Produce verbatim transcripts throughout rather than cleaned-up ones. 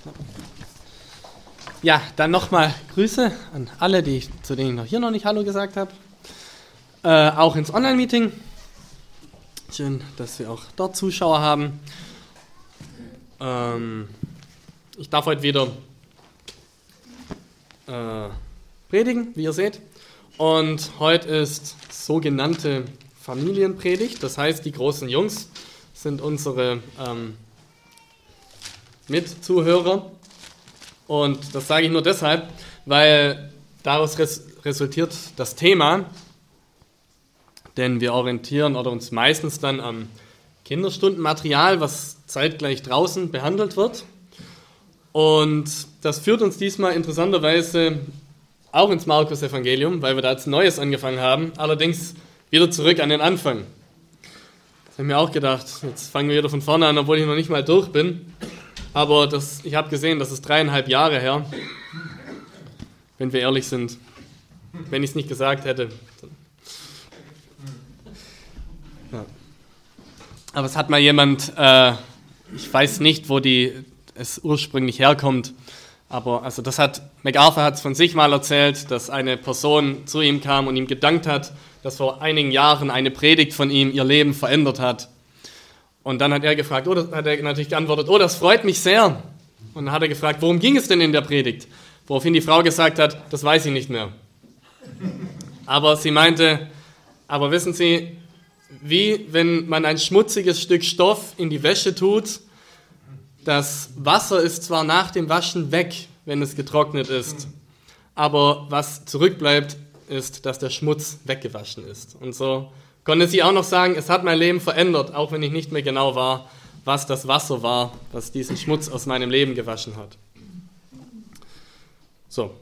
Ja, dann nochmal Grüße an alle, die, zu denen ich noch hier noch nicht Hallo gesagt habe. Äh, auch ins Online-Meeting. Schön, dass wir auch dort Zuschauer haben. Ähm, ich darf heute wieder äh, predigen, wie ihr seht. Und heute ist sogenannte Familienpredigt. Das heißt, die großen Jungs sind unsere ähm, Mitzuhörer. Und das sage ich nur deshalb, weil daraus res- resultiert das Thema, denn wir orientieren oder uns meistens dann am Kinderstundenmaterial, was zeitgleich draußen behandelt wird. Und das führt uns diesmal interessanterweise auch ins Markus-Evangelium, weil wir da jetzt Neues angefangen haben, allerdings wieder zurück an den Anfang. Das habe ich mir auch gedacht, jetzt fangen wir wieder von vorne an, obwohl ich noch nicht mal durch bin. Aber das, ich habe gesehen, das ist dreieinhalb Jahre her, wenn wir ehrlich sind. Wenn ich es nicht gesagt hätte. Ja. Aber es hat mal jemand, äh, ich weiß nicht, wo die, es ursprünglich herkommt, aber also das hat, MacArthur hat es von sich mal erzählt, dass eine Person zu ihm kam und ihm gedankt hat, dass vor einigen Jahren eine Predigt von ihm ihr Leben verändert hat. Und dann hat er gefragt, oh, das, hat er natürlich geantwortet, oh, das freut mich sehr. Und dann hat er gefragt, worum ging es denn in der Predigt? Woraufhin die Frau gesagt hat, das weiß ich nicht mehr. Aber sie meinte, aber wissen Sie, wie wenn man ein schmutziges Stück Stoff in die Wäsche tut, das Wasser ist zwar nach dem Waschen weg, wenn es getrocknet ist, aber was zurückbleibt, ist, dass der Schmutz weggewaschen ist. Und so konnte sie auch noch sagen, es hat mein Leben verändert, auch wenn ich nicht mehr genau war, was das Wasser war, das diesen Schmutz aus meinem Leben gewaschen hat. So,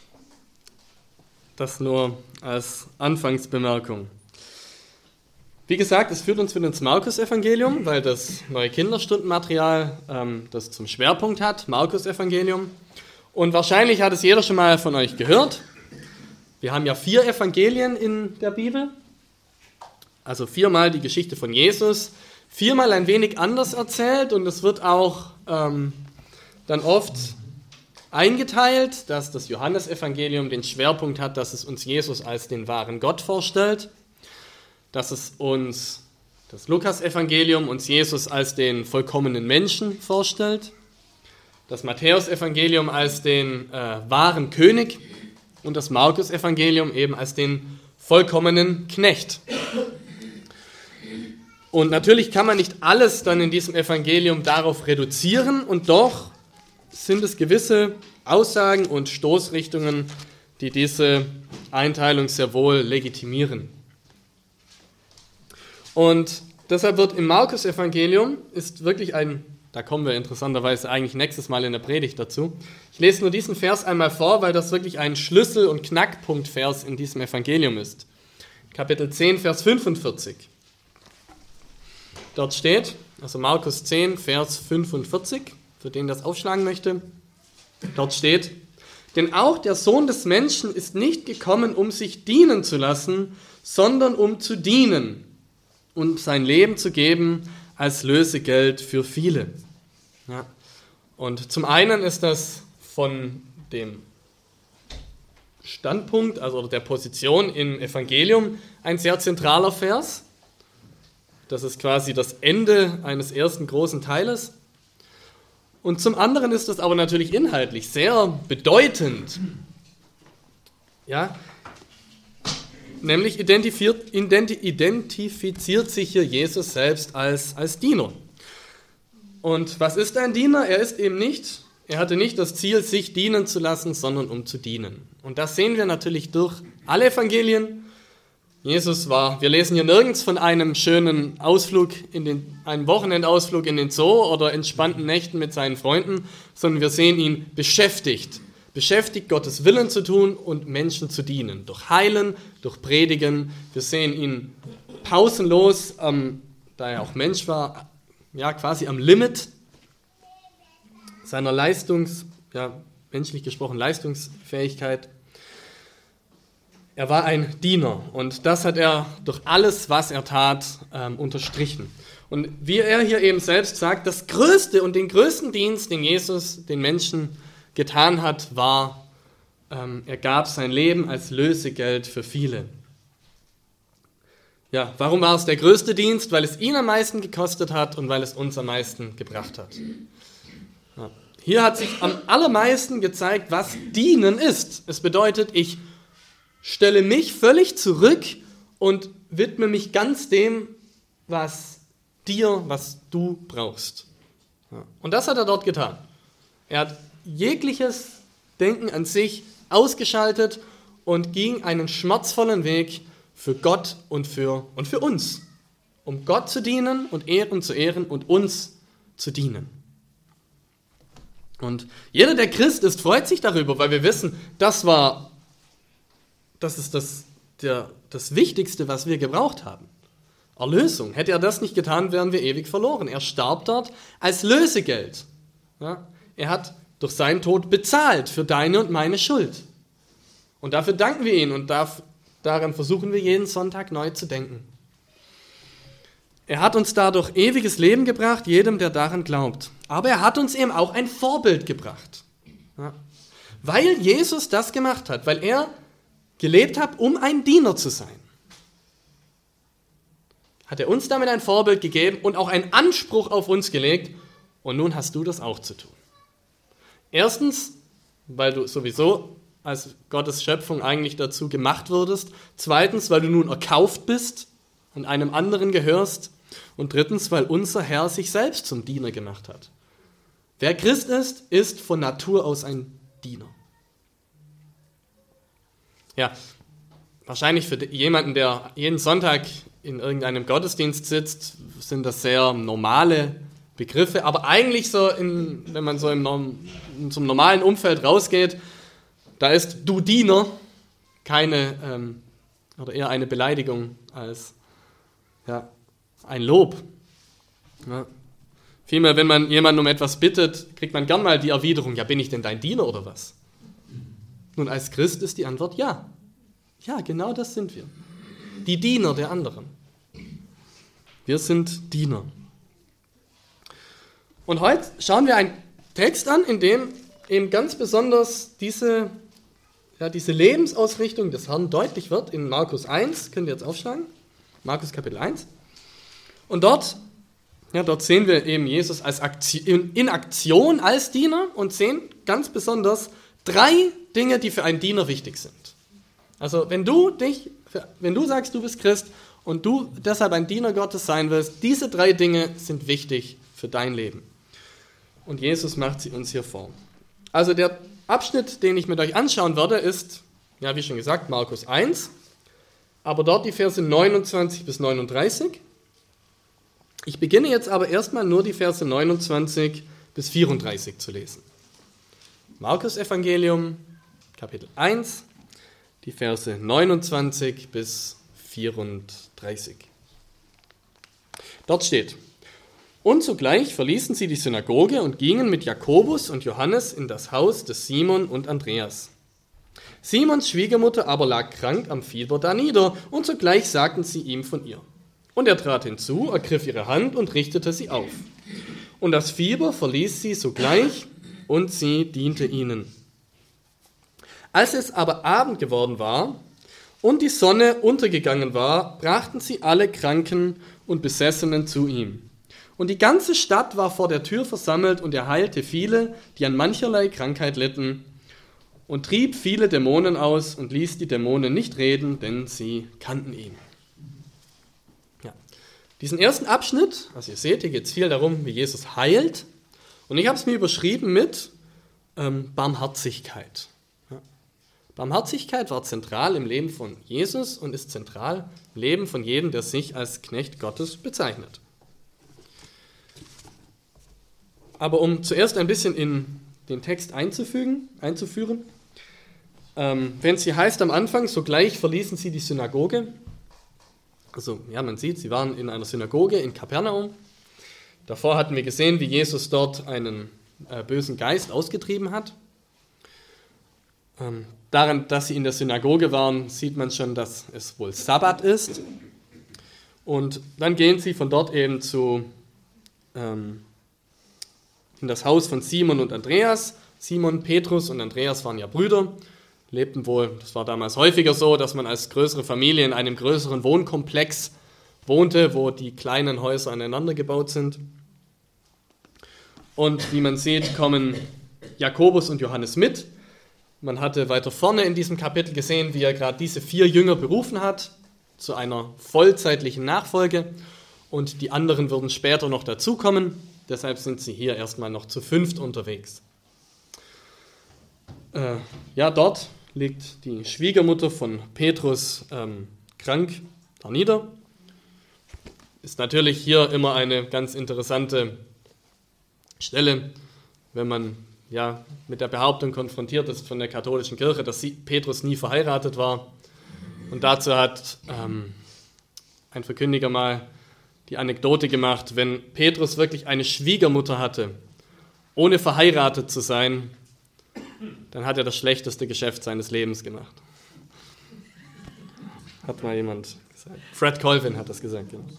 das nur als Anfangsbemerkung. Wie gesagt, es führt uns wieder ins Markus-Evangelium, weil das neue Kinderstundenmaterial ähm, das zum Schwerpunkt hat, Markus-Evangelium. Und wahrscheinlich hat es jeder schon mal von euch gehört. Wir haben ja vier Evangelien in der Bibel. Also viermal die Geschichte von Jesus, viermal ein wenig anders erzählt und es wird auch ähm, dann oft eingeteilt, dass das Johannesevangelium den Schwerpunkt hat, dass es uns Jesus als den wahren Gott vorstellt, dass es uns das Lukasevangelium uns Jesus als den vollkommenen Menschen vorstellt, das Matthäusevangelium als den äh, wahren König und das Markusevangelium eben als den vollkommenen Knecht. Und natürlich kann man nicht alles dann in diesem Evangelium darauf reduzieren und doch sind es gewisse Aussagen und Stoßrichtungen, die diese Einteilung sehr wohl legitimieren. Und deshalb wird im Markus-Evangelium ist wirklich ein, da kommen wir interessanterweise eigentlich nächstes Mal in der Predigt dazu. Ich lese nur diesen Vers einmal vor, weil das wirklich ein Schlüssel- und Knackpunkt-Vers in diesem Evangelium ist. Kapitel zehn, Vers fünfundvierzig. Dort steht, also Markus zehn, Vers fünfundvierzig, für den das aufschlagen möchte, dort steht, denn auch der Sohn des Menschen ist nicht gekommen, um sich dienen zu lassen, sondern um zu dienen und sein Leben zu geben als Lösegeld für viele. Ja. Und zum einen ist das von dem Standpunkt, also der Position im Evangelium ein sehr zentraler Vers. Das ist quasi das Ende eines ersten großen Teiles. Und zum anderen ist das aber natürlich inhaltlich sehr bedeutend. Ja, nämlich identifiziert, identi- identifiziert sich hier Jesus selbst als, als Diener. Und was ist ein Diener? Er ist eben nicht, er hatte nicht das Ziel, sich dienen zu lassen, sondern um zu dienen. Und das sehen wir natürlich durch alle Evangelien. Jesus war, wir lesen hier nirgends von einem schönen Ausflug, in den, einem Wochenendausflug in den Zoo oder entspannten Nächten mit seinen Freunden, sondern wir sehen ihn beschäftigt. Beschäftigt, Gottes Willen zu tun und Menschen zu dienen. Durch Heilen, durch Predigen. Wir sehen ihn pausenlos, ähm, da er auch Mensch war, ja, quasi am Limit seiner Leistungs, ja, menschlich gesprochen Leistungsfähigkeit. Er war ein Diener und das hat er durch alles, was er tat, ähm, unterstrichen. Und wie er hier eben selbst sagt, das größte und den größten Dienst, den Jesus den Menschen getan hat, war, ähm, er gab sein Leben als Lösegeld für viele. Ja, warum war es der größte Dienst? Weil es ihn am meisten gekostet hat und weil es uns am meisten gebracht hat. Ja. Hier hat sich am allermeisten gezeigt, was Dienen ist. Es bedeutet, ich stelle mich völlig zurück und widme mich ganz dem, was dir, was du brauchst. Ja. Und das hat er dort getan. Er hat jegliches Denken an sich ausgeschaltet und ging einen schmerzvollen Weg für Gott und für, und für uns, um Gott zu dienen und Ehren zu ehren und uns zu dienen. Und jeder, der Christ ist, freut sich darüber, weil wir wissen, das war, das ist das, der, das Wichtigste, was wir gebraucht haben. Erlösung. Hätte er das nicht getan, wären wir ewig verloren. Er starb dort als Lösegeld. Ja? Er hat durch seinen Tod bezahlt für deine und meine Schuld. Und dafür danken wir ihm und darf, daran versuchen wir jeden Sonntag neu zu denken. Er hat uns dadurch ewiges Leben gebracht, jedem, der daran glaubt. Aber er hat uns eben auch ein Vorbild gebracht. Ja. Weil Jesus das gemacht hat, weil er gelebt hat, um ein Diener zu sein. Hat er uns damit ein Vorbild gegeben und auch einen Anspruch auf uns gelegt. Und nun hast du das auch zu tun. Erstens, weil du sowieso als Gottes Schöpfung eigentlich dazu gemacht wurdest. Zweitens, weil du nun erkauft bist und einem anderen gehörst. Und drittens, weil unser Herr sich selbst zum Diener gemacht hat. Wer Christ ist, ist von Natur aus ein Diener. Ja, wahrscheinlich für jemanden, der jeden Sonntag in irgendeinem Gottesdienst sitzt, sind das sehr normale Begriffe. Aber eigentlich, so in, wenn man so im in so einem normalen Umfeld rausgeht, da ist du Diener keine, ähm, oder eher eine Beleidigung als ja, ein Lob. Ja. Vielmehr, wenn man jemanden um etwas bittet, kriegt man gern mal die Erwiderung, ja, bin ich denn dein Diener oder was? Nun, als Christ ist die Antwort ja. Ja, genau das sind wir. Die Diener der anderen. Wir sind Diener. Und heute schauen wir einen Text an, in dem eben ganz besonders diese, ja, diese Lebensausrichtung des Herrn deutlich wird. In Markus eins, könnt ihr jetzt aufschlagen, Markus Kapitel eins. Und dort, ja, dort sehen wir eben Jesus als Aktion, in Aktion als Diener und sehen ganz besonders drei Dinge, die für einen Diener wichtig sind. Also wenn du dich, wenn du sagst, du bist Christ und du deshalb ein Diener Gottes sein willst, diese drei Dinge sind wichtig für dein Leben. Und Jesus macht sie uns hier vor. Also der Abschnitt, den ich mit euch anschauen werde, ist, ja wie schon gesagt, Markus eins, aber dort die Verse neunundzwanzig bis neununddreißig. Ich beginne jetzt aber erstmal nur die Verse neunundzwanzig bis vierunddreißig zu lesen. Markus Evangelium, Kapitel eins, die Verse neunundzwanzig bis vierunddreißig. Dort steht: Und sogleich verließen sie die Synagoge und gingen mit Jakobus und Johannes in das Haus des Simon und Andreas. Simons Schwiegermutter aber lag krank am Fieber da nieder, und sogleich sagten sie ihm von ihr. Und er trat hinzu, ergriff ihre Hand und richtete sie auf. Und das Fieber verließ sie sogleich, und sie diente ihnen. Als es aber Abend geworden war und die Sonne untergegangen war, brachten sie alle Kranken und Besessenen zu ihm. Und die ganze Stadt war vor der Tür versammelt, und er heilte viele, die an mancherlei Krankheit litten, und trieb viele Dämonen aus und ließ die Dämonen nicht reden, denn sie kannten ihn. Ja. Diesen ersten Abschnitt, also ihr seht, hier geht es viel darum, wie Jesus heilt. Und ich habe es mir überschrieben mit ähm, Barmherzigkeit. Ja. Barmherzigkeit war zentral im Leben von Jesus und ist zentral im Leben von jedem, der sich als Knecht Gottes bezeichnet. Aber um zuerst ein bisschen in den Text einzufügen, einzuführen, ähm, wenn es hier heißt am Anfang, sogleich verließen sie die Synagoge. Also ja, man sieht, sie waren in einer Synagoge in Kapernaum. Davor hatten wir gesehen, wie Jesus dort einen äh, bösen Geist ausgetrieben hat. Ähm, daran, dass sie in der Synagoge waren, sieht man schon, dass es wohl Sabbat ist. Und dann gehen sie von dort eben zu, ähm, in das Haus von Simon und Andreas. Simon, Petrus und Andreas waren ja Brüder, lebten wohl, das war damals häufiger so, dass man als größere Familie in einem größeren Wohnkomplex wohnte, wo die kleinen Häuser aneinander gebaut sind. Und wie man sieht, kommen Jakobus und Johannes mit. Man hatte weiter vorne in diesem Kapitel gesehen, wie er gerade diese vier Jünger berufen hat zu einer vollzeitlichen Nachfolge. Und die anderen würden später noch dazukommen. Deshalb sind sie hier erstmal noch zu fünft unterwegs. Äh, ja, dort liegt die Schwiegermutter von Petrus ähm, krank da nieder. Ist natürlich hier immer eine ganz interessante Stelle, wenn man ja mit der Behauptung konfrontiert ist von der katholischen Kirche, dass sie, Petrus nie verheiratet war. Und dazu hat ähm, ein Verkündiger mal die Anekdote gemacht, wenn Petrus wirklich eine Schwiegermutter hatte, ohne verheiratet zu sein, dann hat er das schlechteste Geschäft seines Lebens gemacht. Hat mal jemand gesagt. Fred Colvin hat das gesagt. Genau.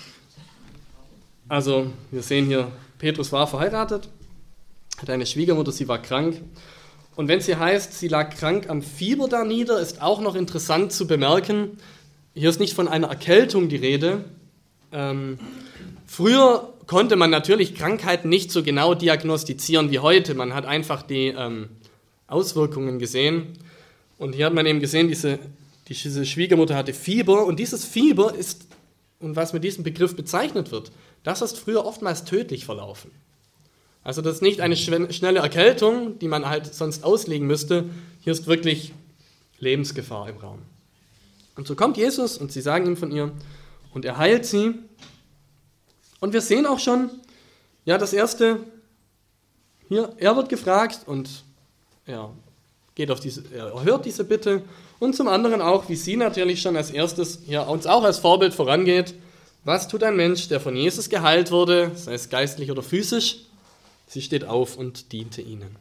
Also, wir sehen hier, Petrus war verheiratet, hat eine Schwiegermutter, sie war krank. Und wenn sie heißt, sie lag krank am Fieber da nieder, ist auch noch interessant zu bemerken, hier ist nicht von einer Erkältung die Rede. Ähm, früher konnte man natürlich Krankheiten nicht so genau diagnostizieren wie heute. Man hat einfach die ähm, Auswirkungen gesehen. Und hier hat man eben gesehen, diese, diese Schwiegermutter hatte Fieber. Und dieses Fieber ist, und was mit diesem Begriff bezeichnet wird, das ist früher oftmals tödlich verlaufen. Also das ist nicht eine schnelle Erkältung, die man halt sonst auslegen müsste. Hier ist wirklich Lebensgefahr im Raum. Und so kommt Jesus und sie sagen ihm von ihr und er heilt sie. Und wir sehen auch schon, ja, das erste, hier, er wird gefragt und er geht auf diese, er hört diese Bitte. Und zum anderen auch, wie sie natürlich schon als erstes ja, uns auch als Vorbild vorangeht. Was tut ein Mensch, der von Jesus geheilt wurde, sei es geistlich oder physisch? Sie steht auf und diente ihnen.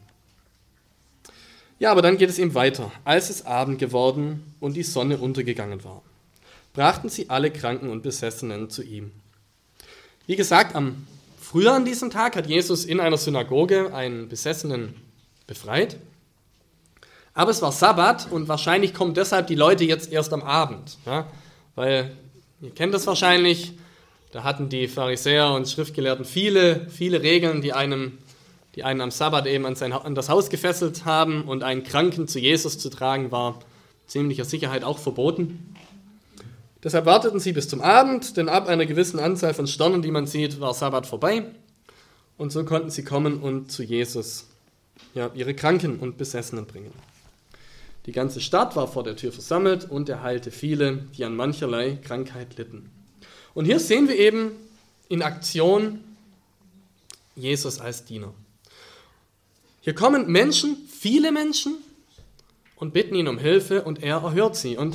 Ja, aber dann geht es eben weiter. Als es Abend geworden und die Sonne untergegangen war, brachten sie alle Kranken und Besessenen zu ihm. Wie gesagt, am früher an diesem Tag hat Jesus in einer Synagoge einen Besessenen befreit. Aber es war Sabbat und wahrscheinlich kommen deshalb die Leute jetzt erst am Abend. Ja? Weil, ihr kennt das wahrscheinlich, da hatten die Pharisäer und Schriftgelehrten viele, viele Regeln, die einem, die einen am Sabbat eben an, sein, an das Haus gefesselt haben. Und einen Kranken zu Jesus zu tragen, war ziemlicher Sicherheit auch verboten. Deshalb warteten sie bis zum Abend, denn ab einer gewissen Anzahl von Sternen, die man sieht, war Sabbat vorbei. Und so konnten sie kommen und zu Jesus ja, ihre Kranken und Besessenen bringen. Die ganze Stadt war vor der Tür versammelt und er heilte viele, die an mancherlei Krankheit litten. Und hier sehen wir eben in Aktion Jesus als Diener. Hier kommen Menschen, viele Menschen, und bitten ihn um Hilfe und er erhört sie. Und,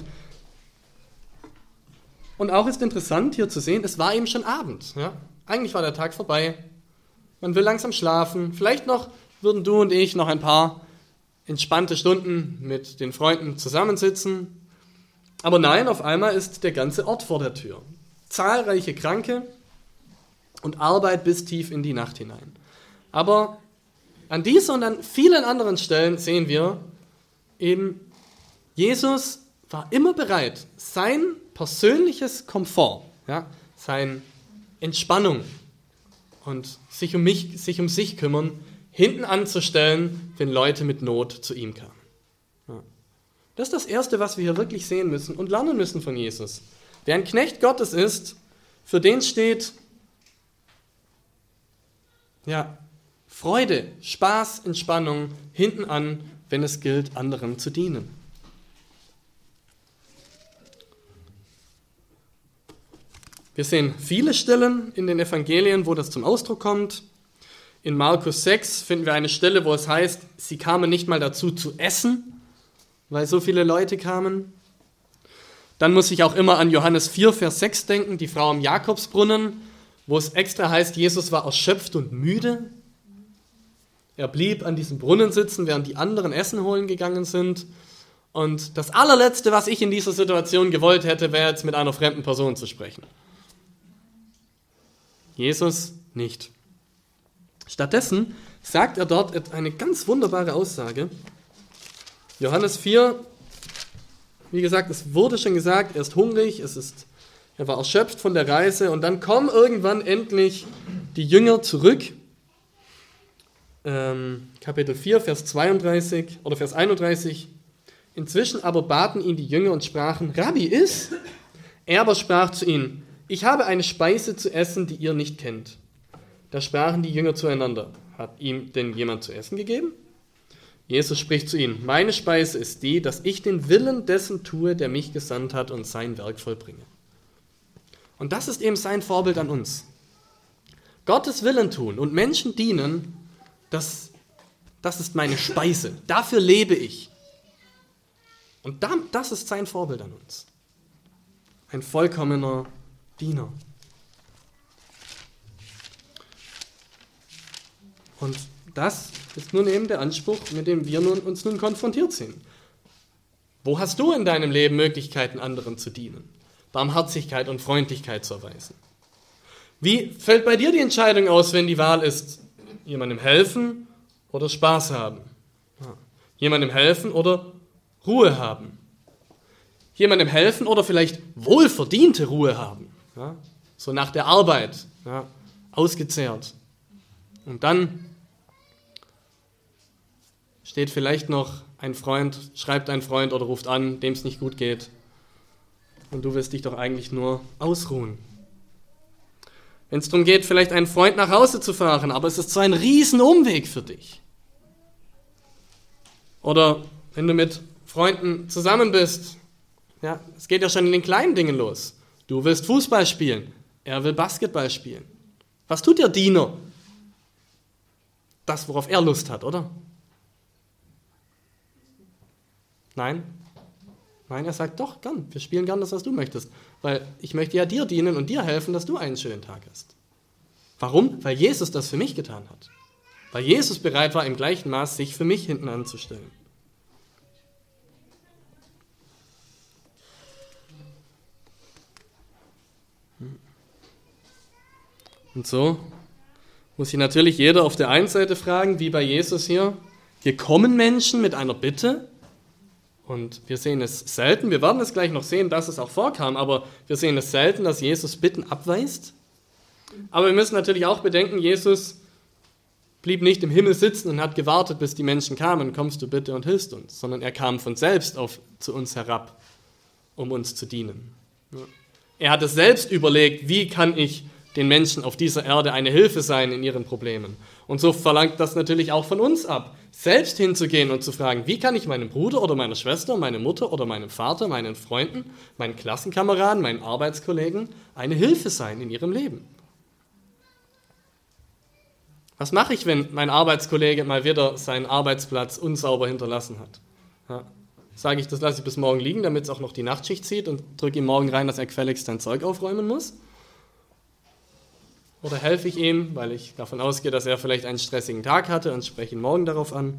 und auch ist interessant hier zu sehen, es war eben schon Abend. Ja? Eigentlich war der Tag vorbei. Man will langsam schlafen. Vielleicht noch würden du und ich noch ein paar entspannte Stunden mit den Freunden zusammensitzen. Aber nein, auf einmal ist der ganze Ort vor der Tür. Zahlreiche Kranke und Arbeit bis tief in die Nacht hinein. Aber an dieser und an vielen anderen Stellen sehen wir eben, Jesus war immer bereit, sein persönliches Komfort, ja, seine Entspannung und sich um mich, sich um sich kümmern, hinten anzustellen, wenn Leute mit Not zu ihm kamen. Ja. Das ist das Erste, was wir hier wirklich sehen müssen und lernen müssen von Jesus. Wer ein Knecht Gottes ist, für den steht ja, Freude, Spaß, Entspannung hinten an, wenn es gilt, anderen zu dienen. Wir sehen viele Stellen in den Evangelien, wo das zum Ausdruck kommt. In Markus sechs finden wir eine Stelle, wo es heißt, sie kamen nicht mal dazu zu essen, weil so viele Leute kamen. Dann muss ich auch immer an Johannes vier, Vers sechs denken, die Frau am Jakobsbrunnen, wo es extra heißt, Jesus war erschöpft und müde. Er blieb an diesem Brunnen sitzen, während die anderen Essen holen gegangen sind. Und das allerletzte, was ich in dieser Situation gewollt hätte, wäre jetzt mit einer fremden Person zu sprechen. Jesus nicht. Stattdessen sagt er dort eine ganz wunderbare Aussage. Johannes vier, wie gesagt, es wurde schon gesagt, er ist hungrig, es ist, er war erschöpft von der Reise und dann kommen irgendwann endlich die Jünger zurück. Ähm, Kapitel vier, Vers zweiunddreißig oder Vers einunddreißig. Inzwischen aber baten ihn die Jünger und sprachen, Rabbi, iss! Er aber sprach zu ihnen, ich habe eine Speise zu essen, die ihr nicht kennt. Da sprachen die Jünger zueinander, hat ihm denn jemand zu essen gegeben? Jesus spricht zu ihnen, meine Speise ist die, dass ich den Willen dessen tue, der mich gesandt hat und sein Werk vollbringe. Und das ist eben sein Vorbild an uns. Gottes Willen tun und Menschen dienen, das, das ist meine Speise. Dafür lebe ich. Und das ist sein Vorbild an uns. Ein vollkommener Diener. Und das ist nun eben der Anspruch, mit dem wir nun, uns nun konfrontiert sehen. Wo hast du in deinem Leben Möglichkeiten, anderen zu dienen? Barmherzigkeit und Freundlichkeit zu erweisen? Wie fällt bei dir die Entscheidung aus, wenn die Wahl ist, jemandem helfen oder Spaß haben? Ja. Jemandem helfen oder Ruhe haben? Jemandem helfen oder vielleicht wohlverdiente Ruhe haben? Ja. So nach der Arbeit, ja, ausgezehrt. Und dann steht vielleicht noch ein Freund, schreibt ein Freund oder ruft an, dem es nicht gut geht. Und du willst dich doch eigentlich nur ausruhen. Wenn es darum geht, vielleicht einen Freund nach Hause zu fahren, aber es ist so ein riesen Umweg für dich. Oder wenn du mit Freunden zusammen bist, ja, es geht ja schon in den kleinen Dingen los. Du willst Fußball spielen, er will Basketball spielen. Was tut der Diener? Das, worauf er Lust hat, oder? Nein? Nein, er sagt, doch, gern, wir spielen gern das, was du möchtest. Weil ich möchte ja dir dienen und dir helfen, dass du einen schönen Tag hast. Warum? Weil Jesus das für mich getan hat. Weil Jesus bereit war, im gleichen Maß sich für mich hinten anzustellen. Und so muss sich natürlich jeder auf der einen Seite fragen, wie bei Jesus hier, hier kommen Menschen mit einer Bitte und wir sehen es selten, wir werden es gleich noch sehen, dass es auch vorkam, aber wir sehen es selten, dass Jesus Bitten abweist. Aber wir müssen natürlich auch bedenken, Jesus blieb nicht im Himmel sitzen und hat gewartet, bis die Menschen kamen, kommst du bitte und hilfst uns, sondern er kam von selbst auf, zu uns herab, um uns zu dienen. Er hat es selbst überlegt, wie kann ich den Menschen auf dieser Erde eine Hilfe sein in ihren Problemen. Und so verlangt das natürlich auch von uns ab, selbst hinzugehen und zu fragen, wie kann ich meinem Bruder oder meiner Schwester, meiner Mutter oder meinem Vater, meinen Freunden, meinen Klassenkameraden, meinen Arbeitskollegen eine Hilfe sein in ihrem Leben. Was mache ich, wenn mein Arbeitskollege mal wieder seinen Arbeitsplatz unsauber hinterlassen hat? Ja, sage ich, das lasse ich bis morgen liegen, damit es auch noch die Nachtschicht zieht und drücke ihm morgen rein, dass er gefälligst sein Zeug aufräumen muss? Oder helfe ich ihm, weil ich davon ausgehe, dass er vielleicht einen stressigen Tag hatte und spreche ihn morgen darauf an?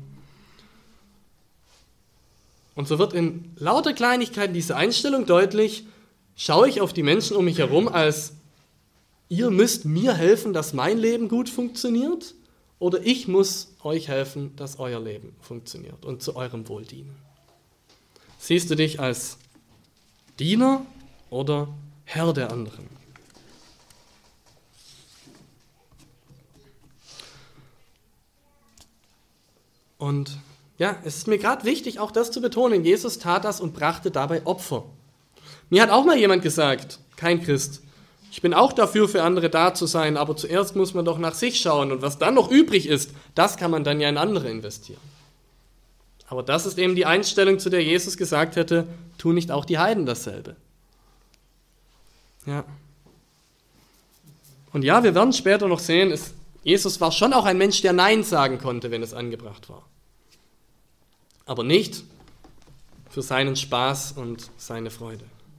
Und so wird in lauter Kleinigkeiten diese Einstellung deutlich, schaue ich auf die Menschen um mich herum als, ihr müsst mir helfen, dass mein Leben gut funktioniert, oder ich muss euch helfen, dass euer Leben funktioniert und zu eurem Wohl dienen. Siehst du dich als Diener oder Herr der anderen? Und ja, es ist mir gerade wichtig, auch das zu betonen. Jesus tat das und brachte dabei Opfer. Mir hat auch mal jemand gesagt, kein Christ, ich bin auch dafür, für andere da zu sein, aber zuerst muss man doch nach sich schauen und was dann noch übrig ist, das kann man dann ja in andere investieren. Aber das ist eben die Einstellung, zu der Jesus gesagt hätte, tu nicht auch die Heiden dasselbe. Ja. Und ja, wir werden später noch sehen, es Jesus war schon auch ein Mensch, der Nein sagen konnte, wenn es angebracht war. Aber nicht für seinen Spaß und seine Freude.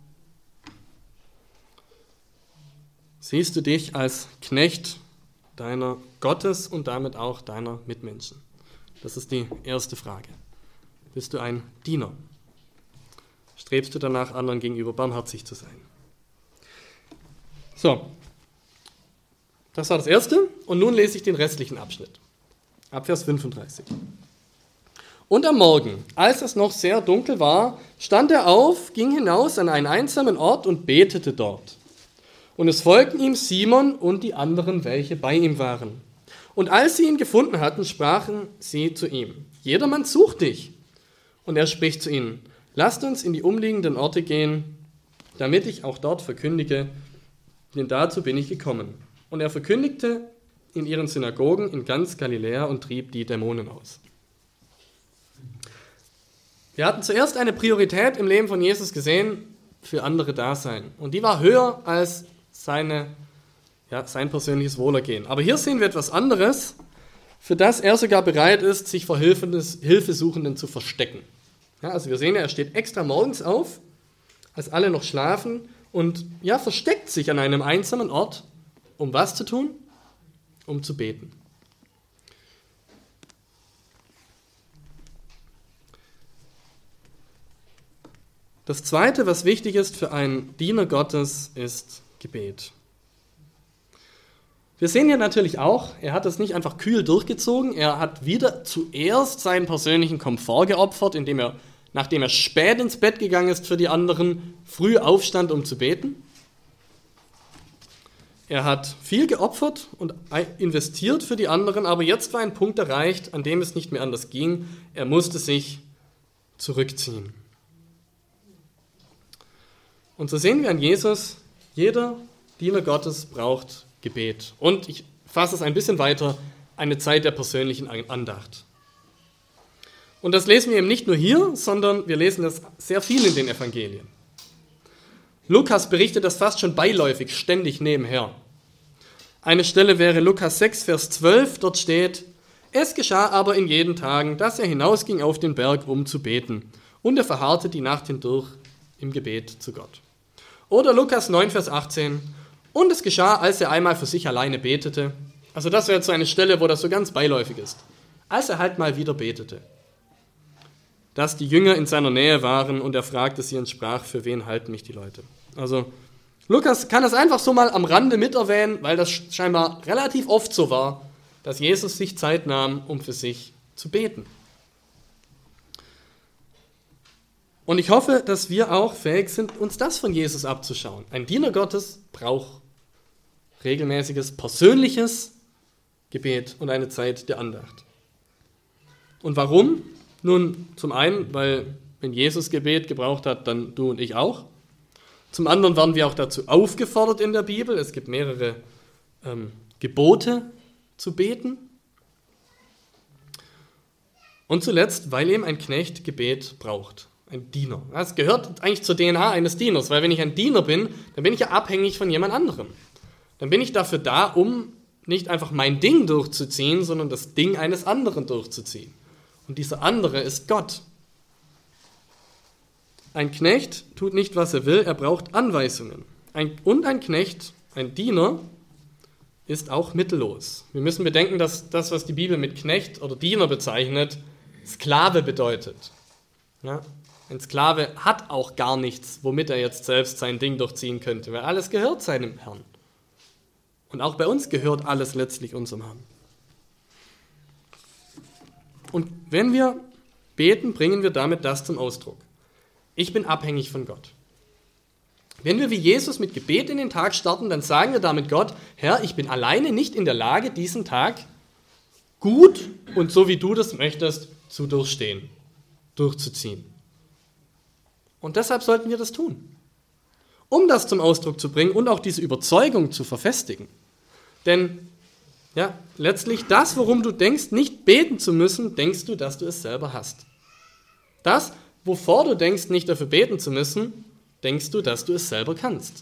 Siehst du dich als Knecht deiner Gottes und damit auch deiner Mitmenschen? Das ist die erste Frage. Bist du ein Diener? Strebst du danach, anderen gegenüber barmherzig zu sein? So. Das war das Erste. Und nun lese ich den restlichen Abschnitt. Ab Vers fünfunddreißig. Und am Morgen, als es noch sehr dunkel war, stand er auf, ging hinaus an einen einsamen Ort und betete dort. Und es folgten ihm Simon und die anderen, welche bei ihm waren. Und als sie ihn gefunden hatten, sprachen sie zu ihm: Jedermann sucht dich. Und er spricht zu ihnen: Lasst uns in die umliegenden Orte gehen, damit ich auch dort verkündige, denn dazu bin ich gekommen. Und er verkündigte in ihren Synagogen in ganz Galiläa und trieb die Dämonen aus. Wir hatten zuerst eine Priorität im Leben von Jesus gesehen, für andere Dasein. Und die war höher als seine, ja, sein persönliches Wohlergehen. Aber hier sehen wir etwas anderes, für das er sogar bereit ist, sich vor Hilfesuchenden zu verstecken. Ja, also wir sehen ja, er steht extra morgens auf, als alle noch schlafen, und ja, versteckt sich an einem einsamen Ort, um was zu tun? Um zu beten. Das Zweite, was wichtig ist für einen Diener Gottes, ist Gebet. Wir sehen hier natürlich auch, er hat das nicht einfach kühl durchgezogen, er hat wieder zuerst seinen persönlichen Komfort geopfert, indem er, nachdem er spät ins Bett gegangen ist für die anderen, früh aufstand, um zu beten. Er hat viel geopfert und investiert für die anderen, aber jetzt war ein Punkt erreicht, an dem es nicht mehr anders ging. Er musste sich zurückziehen. Und so sehen wir an Jesus, jeder Diener Gottes braucht Gebet. Und ich fasse es ein bisschen weiter, eine Zeit der persönlichen Andacht. Und das lesen wir eben nicht nur hier, sondern wir lesen das sehr viel in den Evangelien. Lukas berichtet das fast schon beiläufig, ständig nebenher. Eine Stelle wäre Lukas sechs, Vers zwölf, dort steht: Es geschah aber in jeden Tagen, dass er hinausging auf den Berg, um zu beten. Und er verharrte die Nacht hindurch im Gebet zu Gott. Oder Lukas neun, Vers achtzehn: Und es geschah, als er einmal für sich alleine betete. Also das wäre jetzt so eine Stelle, wo das so ganz beiläufig ist. Als er halt mal wieder betete. Dass die Jünger in seiner Nähe waren und er fragte sie und sprach: Für wen halten mich die Leute? Also Lukas kann das einfach so mal am Rande miterwähnen, weil das scheinbar relativ oft so war, dass Jesus sich Zeit nahm, um für sich zu beten. Und ich hoffe, dass wir auch fähig sind, uns das von Jesus abzuschauen. Ein Diener Gottes braucht regelmäßiges, persönliches Gebet und eine Zeit der Andacht. Und warum? Nun, zum einen, weil wenn Jesus Gebet gebraucht hat, dann du und ich auch. Zum anderen werden wir auch dazu aufgefordert in der Bibel. Es gibt mehrere ähm, Gebote zu beten. Und zuletzt, weil eben ein Knecht Gebet braucht. Ein Diener. Das gehört eigentlich zur D N A eines Dieners, weil wenn ich ein Diener bin, dann bin ich ja abhängig von jemand anderem. Dann bin ich dafür da, um nicht einfach mein Ding durchzuziehen, sondern das Ding eines anderen durchzuziehen. Und dieser andere ist Gott. Ein Knecht tut nicht, was er will, er braucht Anweisungen. Ein, und ein Knecht, ein Diener, ist auch mittellos. Wir müssen bedenken, dass das, was die Bibel mit Knecht oder Diener bezeichnet, Sklave bedeutet. Ja? Ein Sklave hat auch gar nichts, womit er jetzt selbst sein Ding durchziehen könnte, weil alles gehört seinem Herrn. Und auch bei uns gehört alles letztlich unserem Herrn. Und wenn wir beten, bringen wir damit das zum Ausdruck: Ich bin abhängig von Gott. Wenn wir wie Jesus mit Gebet in den Tag starten, dann sagen wir damit Gott: Herr, ich bin alleine nicht in der Lage, diesen Tag gut und so wie du das möchtest, zu durchstehen, durchzuziehen. Und deshalb sollten wir das tun, um das zum Ausdruck zu bringen und auch diese Überzeugung zu verfestigen. Denn ja, letztlich das, worum du denkst, nicht beten zu müssen, denkst du, dass du es selber hast. Das, wovor du denkst, nicht dafür beten zu müssen, denkst du, dass du es selber kannst.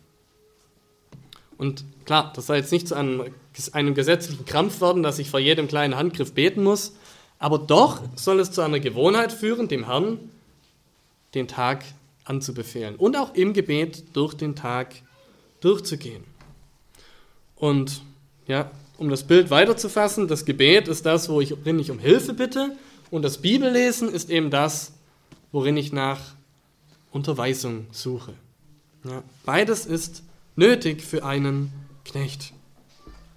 Und klar, das soll jetzt nicht zu einem, einem gesetzlichen Krampf werden, dass ich vor jedem kleinen Handgriff beten muss, aber doch soll es zu einer Gewohnheit führen, dem Herrn den Tag anzubefehlen und auch im Gebet durch den Tag durchzugehen. Und ja, um das Bild weiterzufassen, das Gebet ist das, worin ich um Hilfe bitte, und das Bibellesen ist eben das, worin ich nach Unterweisung suche. Ja, beides ist nötig für einen Knecht.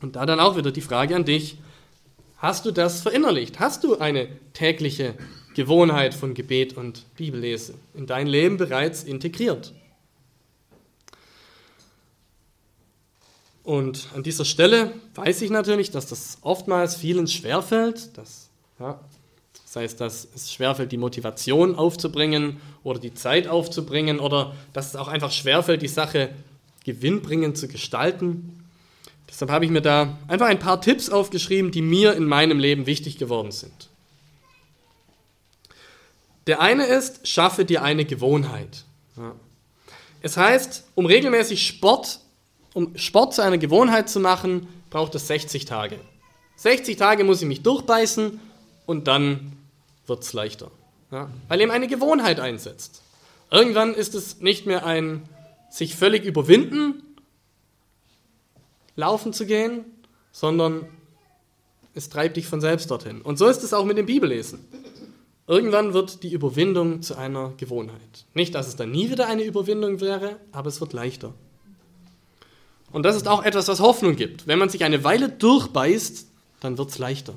Und da dann auch wieder die Frage an dich, hast du das verinnerlicht? Hast du eine tägliche Gewohnheit von Gebet und Bibellese in dein Leben bereits integriert? Und an dieser Stelle weiß ich natürlich, dass das oftmals vielen schwerfällt, dass, ja, das heißt, dass es schwerfällt, die Motivation aufzubringen oder die Zeit aufzubringen oder dass es auch einfach schwerfällt, die Sache gewinnbringend zu gestalten. Deshalb habe ich mir da einfach ein paar Tipps aufgeschrieben, die mir in meinem Leben wichtig geworden sind. Der eine ist, schaffe dir eine Gewohnheit. Ja. Es heißt, um regelmäßig Sport, um Sport zu einer Gewohnheit zu machen, braucht es sechzig Tage. sechzig Tage muss ich mich durchbeißen und dann wird es leichter. Ja. Weil eben eine Gewohnheit einsetzt. Irgendwann ist es nicht mehr ein sich völlig überwinden, laufen zu gehen, sondern es treibt dich von selbst dorthin. Und so ist es auch mit dem Bibellesen. Irgendwann wird die Überwindung zu einer Gewohnheit. Nicht, dass es dann nie wieder eine Überwindung wäre, aber es wird leichter. Und das ist auch etwas, was Hoffnung gibt. Wenn man sich eine Weile durchbeißt, dann wird es leichter.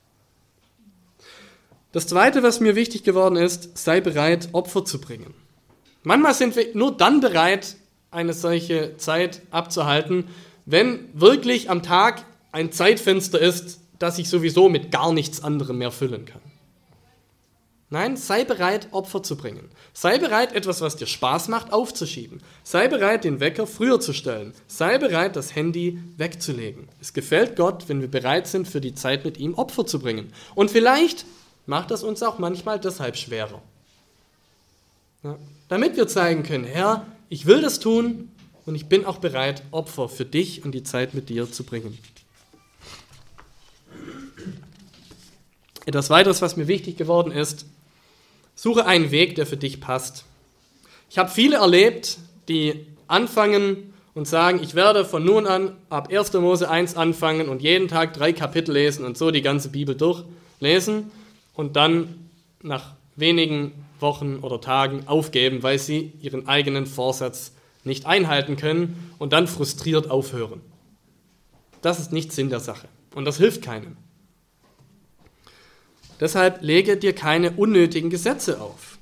Das Zweite, was mir wichtig geworden ist, sei bereit, Opfer zu bringen. Manchmal sind wir nur dann bereit, eine solche Zeit abzuhalten, wenn wirklich am Tag ein Zeitfenster ist, das ich sowieso mit gar nichts anderem mehr füllen kann. Nein, sei bereit, Opfer zu bringen. Sei bereit, etwas, was dir Spaß macht, aufzuschieben. Sei bereit, den Wecker früher zu stellen. Sei bereit, das Handy wegzulegen. Es gefällt Gott, wenn wir bereit sind, für die Zeit mit ihm Opfer zu bringen. Und vielleicht macht das uns auch manchmal deshalb schwerer. Ja, damit wir zeigen können, Herr, ich will das tun und ich bin auch bereit, Opfer für dich und die Zeit mit dir zu bringen. Etwas weiteres, was mir wichtig geworden ist, suche einen Weg, der für dich passt. Ich habe viele erlebt, die anfangen und sagen, ich werde von nun an ab erster Mose eins anfangen und jeden Tag drei Kapitel lesen und so die ganze Bibel durchlesen und dann nach wenigen Wochen oder Tagen aufgeben, weil sie ihren eigenen Vorsatz nicht einhalten können und dann frustriert aufhören. Das ist nicht Sinn der Sache und das hilft keinem. Deshalb lege dir keine unnötigen Gesetze auf.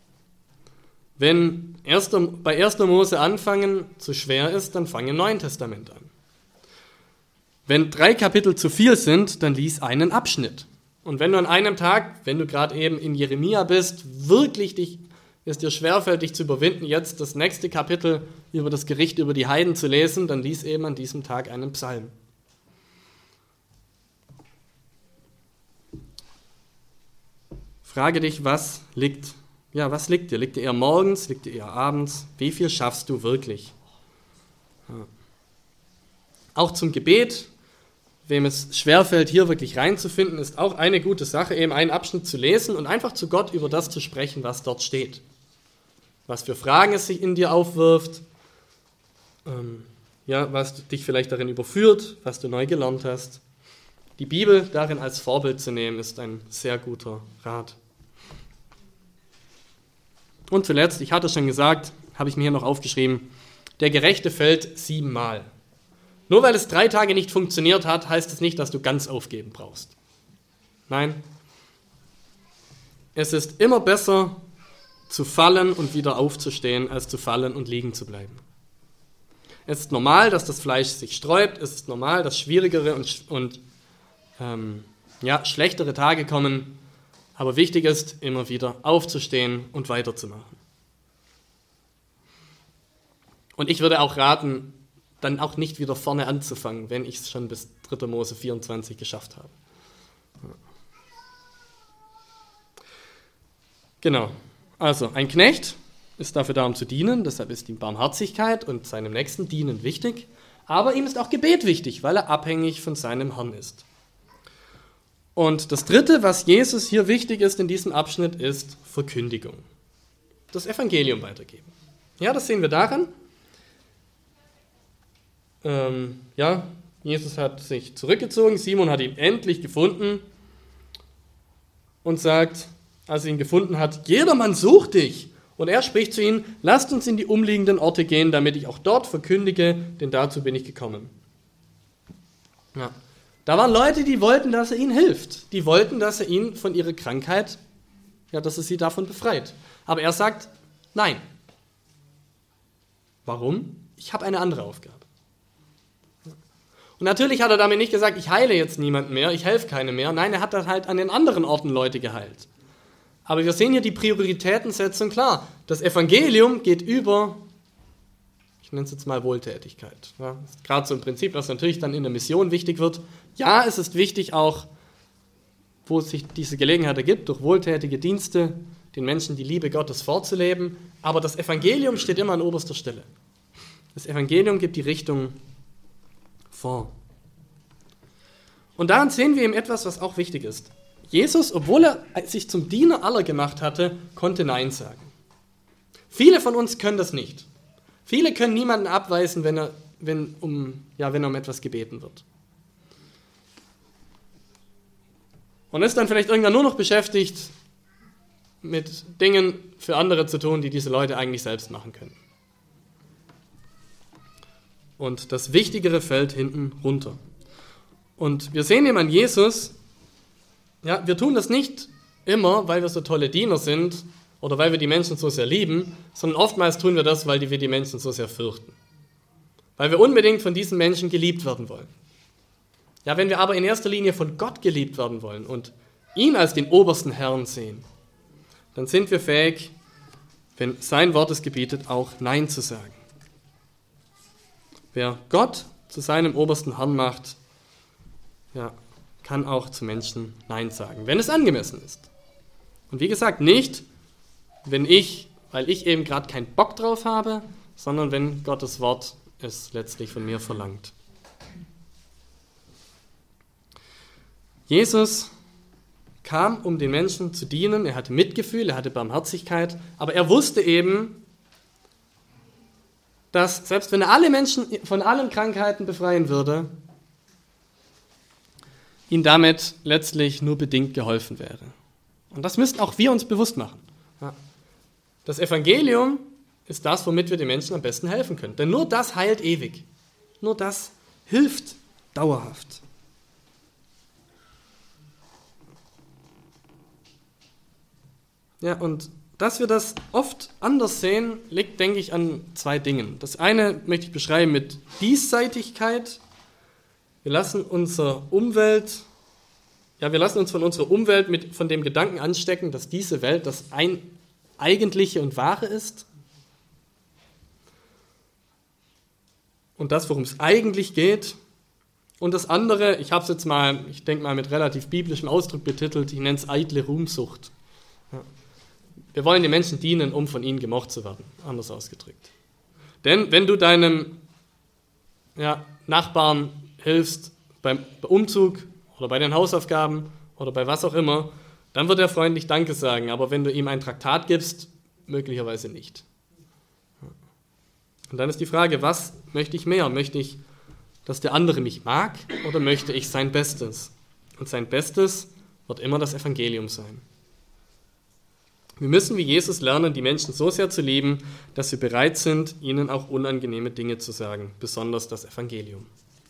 Wenn erster, bei erster Mose anfangen zu schwer ist, dann fange im Neuen Testament an. Wenn drei Kapitel zu viel sind, dann lies einen Abschnitt. Und wenn du an einem Tag, wenn du gerade eben in Jeremia bist, wirklich dich, es dir schwerfällt, dich zu überwinden, jetzt das nächste Kapitel über das Gericht über die Heiden zu lesen, dann lies eben an diesem Tag einen Psalm. Frage dich, was liegt, ja, was liegt dir? Liegt dir eher morgens, liegt dir eher abends? Wie viel schaffst du wirklich? Ja. Auch zum Gebet, wem es schwerfällt, hier wirklich reinzufinden, ist auch eine gute Sache, eben einen Abschnitt zu lesen und einfach zu Gott über das zu sprechen, was dort steht. Was für Fragen es sich in dir aufwirft, ähm, ja, was dich vielleicht darin überführt, was du neu gelernt hast. Die Bibel darin als Vorbild zu nehmen, ist ein sehr guter Rat. Und zuletzt, ich hatte schon gesagt, habe ich mir hier noch aufgeschrieben, der Gerechte fällt siebenmal. Nur weil es drei Tage nicht funktioniert hat, heißt es nicht, dass du ganz aufgeben brauchst. Nein, es ist immer besser zu fallen und wieder aufzustehen, als zu fallen und liegen zu bleiben. Es ist normal, dass das Fleisch sich sträubt, es ist normal, dass schwierigere und, und ähm, ja, schlechtere Tage kommen, aber wichtig ist, immer wieder aufzustehen und weiterzumachen. Und ich würde auch raten, dann auch nicht wieder vorne anzufangen, wenn ich es schon bis dritter Mose vierundzwanzig geschafft habe. Genau, also ein Knecht ist dafür da, um zu dienen, deshalb ist ihm Barmherzigkeit und seinem Nächsten dienen wichtig, aber ihm ist auch Gebet wichtig, weil er abhängig von seinem Herrn ist. Und das Dritte, was Jesus hier wichtig ist in diesem Abschnitt, ist Verkündigung. Das Evangelium weitergeben. Ja, das sehen wir daran. Ähm, ja, Jesus hat sich zurückgezogen, Simon hat ihn endlich gefunden und sagt, als er ihn gefunden hat, jedermann sucht dich. Und er spricht zu ihnen, lasst uns in die umliegenden Orte gehen, damit ich auch dort verkündige, denn dazu bin ich gekommen. Ja. Da waren Leute, die wollten, dass er ihnen hilft. Die wollten, dass er ihnen von ihrer Krankheit, ja, dass er sie davon befreit. Aber er sagt, nein. Warum? Ich habe eine andere Aufgabe. Und natürlich hat er damit nicht gesagt, ich heile jetzt niemanden mehr, ich helfe keinem mehr. Nein, er hat dann halt an den anderen Orten Leute geheilt. Aber wir sehen hier die Prioritätensetzung klar. Das Evangelium geht über, ich nenne es jetzt mal Wohltätigkeit. Ja, das ist gerade so ein Prinzip, was natürlich dann in der Mission wichtig wird. Ja, es ist wichtig auch, wo sich diese Gelegenheit ergibt, durch wohltätige Dienste den Menschen die Liebe Gottes vorzuleben. Aber das Evangelium steht immer an oberster Stelle. Das Evangelium gibt die Richtung vor. Und daran sehen wir eben etwas, was auch wichtig ist. Jesus, obwohl er sich zum Diener aller gemacht hatte, konnte Nein sagen. Viele von uns können das nicht. Viele können niemanden abweisen, wenn, er, wenn, um, ja, wenn er um etwas gebeten wird. Und ist dann vielleicht irgendwann nur noch beschäftigt, mit Dingen für andere zu tun, die diese Leute eigentlich selbst machen können. Und das Wichtigere fällt hinten runter. Und wir sehen eben an Jesus, ja, wir tun das nicht immer, weil wir so tolle Diener sind oder weil wir die Menschen so sehr lieben, sondern oftmals tun wir das, weil wir die Menschen so sehr fürchten. Weil wir unbedingt von diesen Menschen geliebt werden wollen. Ja, wenn wir aber in erster Linie von Gott geliebt werden wollen und ihn als den obersten Herrn sehen, dann sind wir fähig, wenn sein Wort es gebietet, auch Nein zu sagen. Wer Gott zu seinem obersten Herrn macht, ja, kann auch zu Menschen Nein sagen, wenn es angemessen ist. Und wie gesagt, nicht, wenn ich, weil ich eben gerade keinen Bock drauf habe, sondern wenn Gottes Wort es letztlich von mir verlangt. Jesus kam, um den Menschen zu dienen. Er hatte Mitgefühl, er hatte Barmherzigkeit, aber er wusste eben, dass selbst wenn er alle Menschen von allen Krankheiten befreien würde, ihnen damit letztlich nur bedingt geholfen wäre. Und das müssten auch wir uns bewusst machen. Ja. Das Evangelium ist das, womit wir den Menschen am besten helfen können. Denn nur das heilt ewig. Nur das hilft dauerhaft. Ja, und dass wir das oft anders sehen, liegt, denke ich, an zwei Dingen. Das eine möchte ich beschreiben mit Diesseitigkeit. Wir lassen unsere Umwelt, ja, wir lassen uns von unserer Umwelt mit, von dem Gedanken anstecken, dass diese Welt das ein, eigentliche und wahre ist. Und das, worum es eigentlich geht. Und das andere, ich habe es jetzt mal, ich denke mal mit relativ biblischem Ausdruck betitelt, ich nenne es eitle Ruhmsucht. Ja. Wir wollen den Menschen dienen, um von ihnen gemocht zu werden, anders ausgedrückt. Denn wenn du deinem ja, Nachbarn hilfst beim Umzug oder bei den Hausaufgaben oder bei was auch immer, dann wird er freundlich Danke sagen. Aber wenn du ihm ein Traktat gibst, möglicherweise nicht. Und dann ist die Frage, was möchte ich mehr? Möchte ich, dass der andere mich mag oder möchte ich sein Bestes? Und sein Bestes wird immer das Evangelium sein. Wir müssen wie Jesus lernen, die Menschen so sehr zu lieben, dass wir bereit sind, ihnen auch unangenehme Dinge zu sagen, besonders das Evangelium.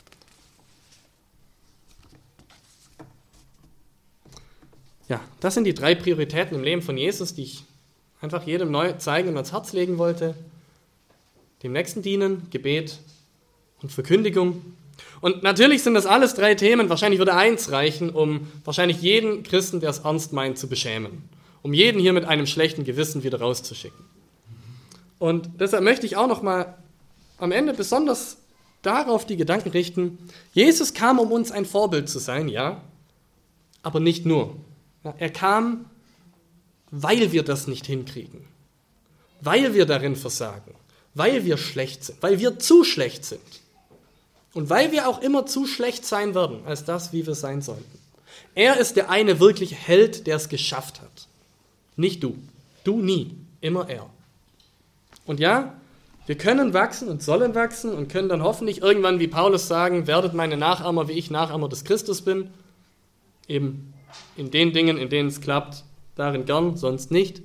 Ja, das sind die drei Prioritäten im Leben von Jesus, die ich einfach jedem neu zeigen und ans Herz legen wollte. Dem Nächsten dienen, Gebet und Verkündigung. Und natürlich sind das alles drei Themen, wahrscheinlich würde eins reichen, um wahrscheinlich jeden Christen, der es ernst meint, zu beschämen. Um jeden hier mit einem schlechten Gewissen wieder rauszuschicken. Und deshalb möchte ich auch noch mal am Ende besonders darauf die Gedanken richten, Jesus kam, um uns ein Vorbild zu sein, ja, aber nicht nur. Ja, er kam, weil wir das nicht hinkriegen, weil wir darin versagen, weil wir schlecht sind, weil wir zu schlecht sind und weil wir auch immer zu schlecht sein werden, als das, wie wir sein sollten. Er ist der eine wirkliche Held, der es geschafft hat. Nicht du. Du nie. Immer er. Und ja, wir können wachsen und sollen wachsen und können dann hoffentlich irgendwann, wie Paulus sagen, werdet meine Nachahmer, wie ich Nachahmer des Christus bin. Eben in den Dingen, in denen es klappt, darin gern, sonst nicht.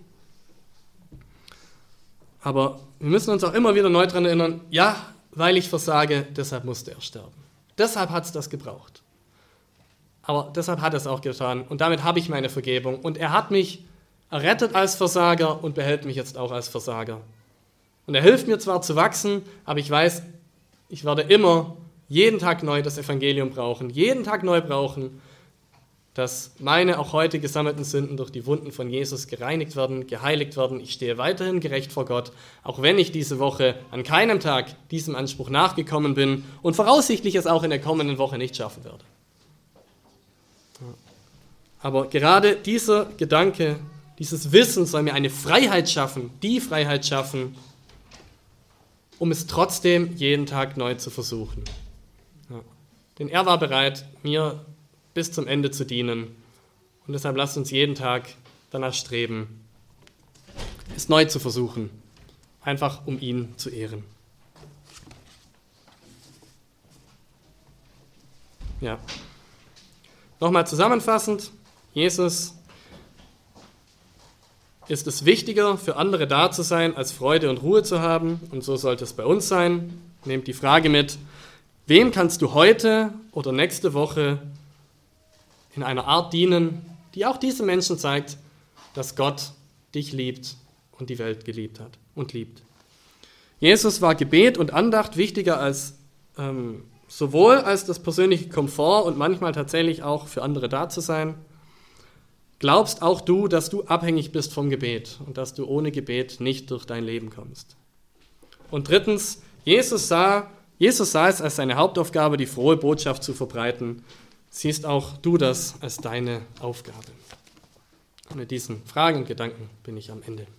Aber wir müssen uns auch immer wieder neu daran erinnern, ja, weil ich versage, deshalb musste er sterben. Deshalb hat es das gebraucht. Aber deshalb hat er es auch getan. Und damit habe ich meine Vergebung. Und er hat mich errettet als Versager und behält mich jetzt auch als Versager. Und er hilft mir zwar zu wachsen, aber ich weiß, ich werde immer jeden Tag neu das Evangelium brauchen, jeden Tag neu brauchen, dass meine auch heute gesammelten Sünden durch die Wunden von Jesus gereinigt werden, geheiligt werden. Ich stehe weiterhin gerecht vor Gott, auch wenn ich diese Woche an keinem Tag diesem Anspruch nachgekommen bin und voraussichtlich es auch in der kommenden Woche nicht schaffen werde. Aber gerade dieser Gedanke, dieses Wissen soll mir eine Freiheit schaffen, die Freiheit schaffen, um es trotzdem jeden Tag neu zu versuchen. Ja. Denn er war bereit, mir bis zum Ende zu dienen. Und deshalb lasst uns jeden Tag danach streben, es neu zu versuchen, einfach um ihn zu ehren. Ja. Nochmal zusammenfassend, Jesus ist es wichtiger, für andere da zu sein, als Freude und Ruhe zu haben. Und so sollte es bei uns sein. Nehmt die Frage mit, wem kannst du heute oder nächste Woche in einer Art dienen, die auch diesen Menschen zeigt, dass Gott dich liebt und die Welt geliebt hat und liebt. Jesus war Gebet und Andacht wichtiger als ähm, sowohl als das persönliche Komfort und manchmal tatsächlich auch für andere da zu sein. Glaubst auch du, dass du abhängig bist vom Gebet und dass du ohne Gebet nicht durch dein Leben kommst? Und drittens, Jesus sah, Jesus sah es als seine Hauptaufgabe, die frohe Botschaft zu verbreiten. Siehst auch du das als deine Aufgabe? Und mit diesen Fragen und Gedanken bin ich am Ende.